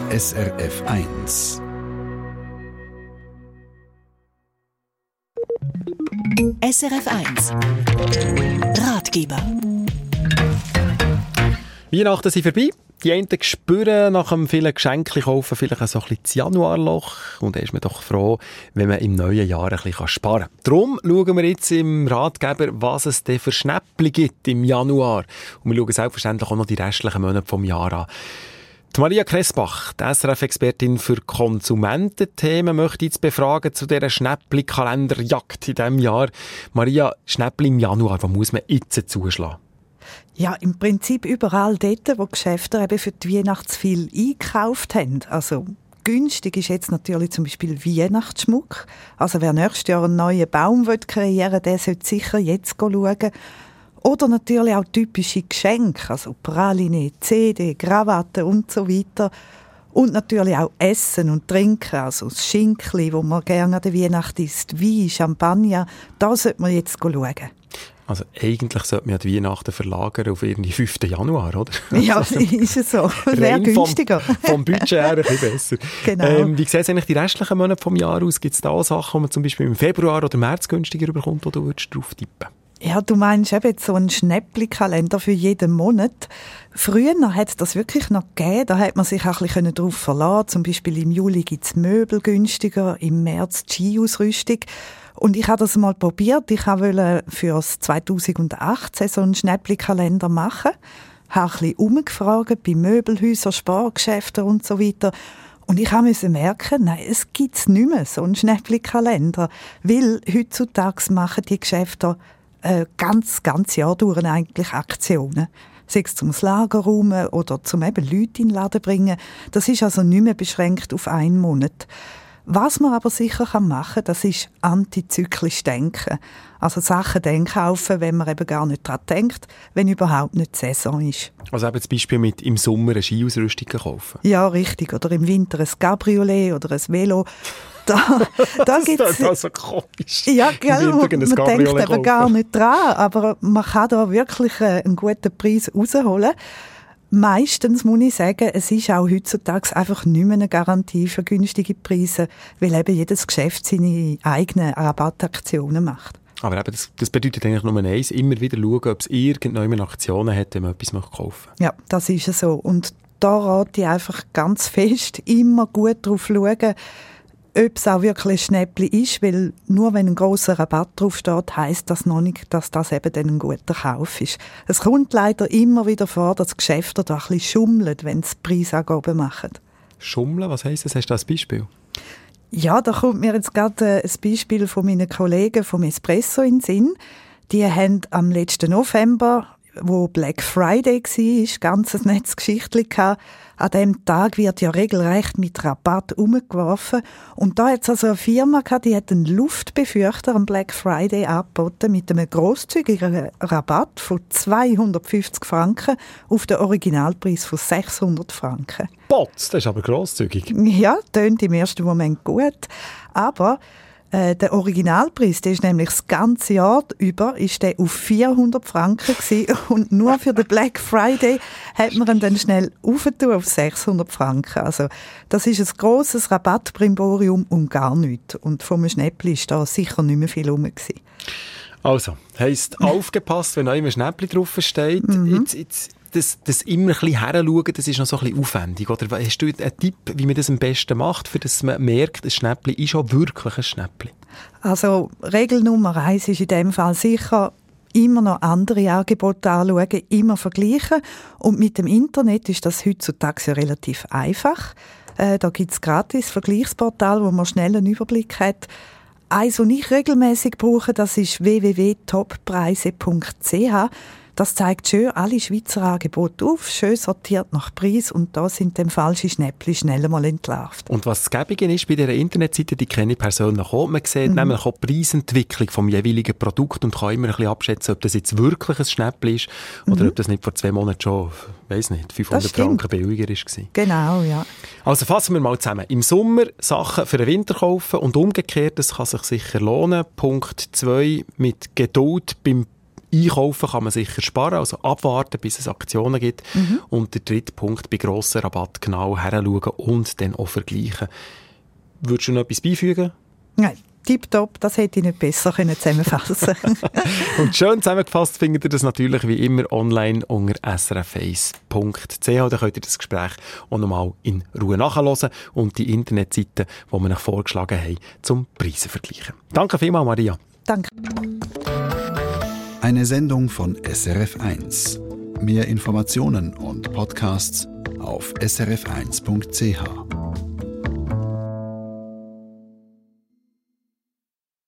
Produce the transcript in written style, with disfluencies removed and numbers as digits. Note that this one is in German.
SRF 1. SRF 1 Ratgeber. Weihnachten sind vorbei. Die einen spüren nach dem vielen Geschenke kaufen vielleicht auch so ein bisschen das Januarloch. Und da ist man doch froh, wenn man im neuen Jahr ein bisschen sparen kann. Darum schauen wir jetzt im Ratgeber, was es denn für Schnäppchen gibt im Januar. Und wir schauen selbstverständlich auch noch die restlichen Monate vom Jahr an. Die Maria Kressbach, die SRF-Expertin für Konsumententhemen, möchte jetzt befragen zu dieser Schnäppli-Kalenderjagd in diesem Jahr. Maria, Schnäppli im Januar, wo muss man jetzt zuschlagen? Ja, im Prinzip überall dort, wo Geschäfte eben für die Weihnachtsfeier eingekauft haben. Also günstig ist jetzt natürlich zum Beispiel Weihnachtsschmuck. Also wer nächstes Jahr einen neuen Baum kreieren will, der sollte sicher jetzt schauen. Oder natürlich auch typische Geschenke, also Praline, CD, Krawatte und so weiter. Und natürlich auch Essen und Trinken, also das Schinkli, das man gerne an der Weihnacht isst, Wein, Champagner, da sollte man jetzt schauen. Also eigentlich sollte man ja die Weihnachten verlagern auf irgendwie 5. Januar, oder? Ja, also, ist es so. Wäre günstiger. Vom Budget her ein bisschen besser. Genau. Wie sehen es eigentlich die restlichen Monate vom Jahr aus? Gibt es da Sachen, die man zum Beispiel im Februar oder März günstiger bekommt, wo du drauf tippen? Ja, du meinst eben so einen Schnäppli-Kalender für jeden Monat. Früher hat es das wirklich noch gegeben. Da hat man sich auch ein bisschen darauf verlassen. Zum Beispiel im Juli gibt es Möbel günstiger, im März die Ski-Ausrüstung. Und ich habe das mal probiert. Ich wollte für das 2018 so einen Schnäppli-Kalender machen. Ich habe ein bisschen umgefragt bei Möbelhäusern, Spargeschäften und so weiter. Und ich musste merken, nein, es gibt es nicht mehr, so einen Schnäppli-Kalender. Weil heutzutage machen die Geschäfte ganz Jahr durch eigentlich Aktionen. Sei es zum Lagerraum oder zum eben Leute in den Laden bringen. Das ist also nicht mehr beschränkt auf einen Monat. Was man aber sicher machen kann, das ist antizyklisch denken. Also Sachen dann kaufen, wenn man eben gar nicht daran denkt, wenn überhaupt nicht die Saison ist. Also eben zum Beispiel mit im Sommer eine Skiausrüstung kaufen. Ja, richtig. Oder im Winter ein Cabriolet oder ein Velo. Da gibt's, das ist also komisch. Ja, gell, man denkt eben gar nicht dran, aber man kann da wirklich einen guten Preis rausholen. Meistens muss ich sagen, es ist auch heutzutage einfach nicht mehr eine Garantie für günstige Preise, weil eben jedes Geschäft seine eigenen Rabattaktionen macht. Aber eben, das bedeutet eigentlich nur eins, immer wieder schauen, ob es irgendeine Aktionen hat, wenn man etwas kaufen möchte. Ja, das ist so. Und da rate ich einfach ganz fest, immer gut drauf schauen, ob es auch wirklich ein Schnäppli ist, weil nur wenn ein grosser Rabatt draufsteht, heisst das noch nicht, dass das eben dann ein guter Kauf ist. Es kommt leider immer wieder vor, dass Geschäfte da ein bisschen schummeln, wenn sie Preisangaben machen. Schummeln? Was heisst das? Hast du ein Beispiel? Ja, da kommt mir jetzt gerade ein Beispiel von meinen Kollegen vom Espresso in den Sinn. Die haben am letzten November, wo Black Friday war, ganz ein nettes Geschichtchen gehabt. An diesem Tag wird ja regelrecht mit Rabatt umgeworfen. Und da hat es also eine Firma gehabt, die hat einen Luftbefeuchter am Black Friday angeboten mit einem grosszügigen Rabatt von 250 Franken auf den Originalpreis von 600 Franken. Potz, das ist aber grosszügig. Ja, tönt im ersten Moment gut. Aber der Originalpreis, der ist nämlich das ganze Jahr über, ist der auf 400 Franken gewesen. Und nur für den Black Friday hat man ihn dann schnell aufgetan auf 600 Franken. Also, das ist ein grosses Rabattbrimborium und gar nichts. Und vom Schnäppli ist da sicher nicht mehr viel rum gewesen. Also, heisst aufgepasst, wenn einem ein Schnäppli draufsteht. Jetzt das immer ein bisschen heranschauen, das ist noch so ein bisschen aufwendig. Oder hast du einen Tipp, wie man das am besten macht, für dass man merkt, ein Schnäppli ist auch wirklich ein Schnäppli? Also Regel Nummer 1 ist in dem Fall sicher, immer noch andere Angebote anschauen, immer vergleichen. Und mit dem Internet ist das heutzutage ja relativ einfach. Da gibt es gratis Vergleichsportal, wo man schnell einen Überblick hat. Eins, was ich regelmäßig brauche, das ist www.toppreise.ch. Das zeigt schön alle Schweizer Angebote auf, schön sortiert nach Preis und da sind dann falsche Schnäppli schnell einmal entlarvt. Und was das Gäbige ist bei dieser Internetseite, die kenne ich persönlich auch. Man sieht nämlich auch die Preisentwicklung vom jeweiligen Produkt und kann immer ein bisschen abschätzen, ob das jetzt wirklich ein Schnäppli ist oder ob das nicht vor 2 Monaten schon, weiss nicht, 500 Franken billiger war. Genau, ja. Also fassen wir mal zusammen. Im Sommer Sachen für den Winter kaufen und umgekehrt, das kann sich sicher lohnen. Punkt 2, mit Geduld beim Einkaufen kann man sicher sparen, also abwarten, bis es Aktionen gibt. Und der dritte Punkt, bei grossen Rabatt genau heranschauen und dann auch vergleichen. Würdest du noch etwas beifügen? Nein. Tipptopp, das hätte ich nicht besser zusammenfassen können. Und schön zusammengefasst findet ihr das natürlich wie immer online unter srf1.ch. Da könnt ihr das Gespräch auch nochmal in Ruhe nachhören und die Internetseite, die wir euch vorgeschlagen haben, zum Preise vergleichen. Danke vielmals, Maria. Danke. Eine Sendung von SRF1. Mehr Informationen und Podcasts auf srf1.ch.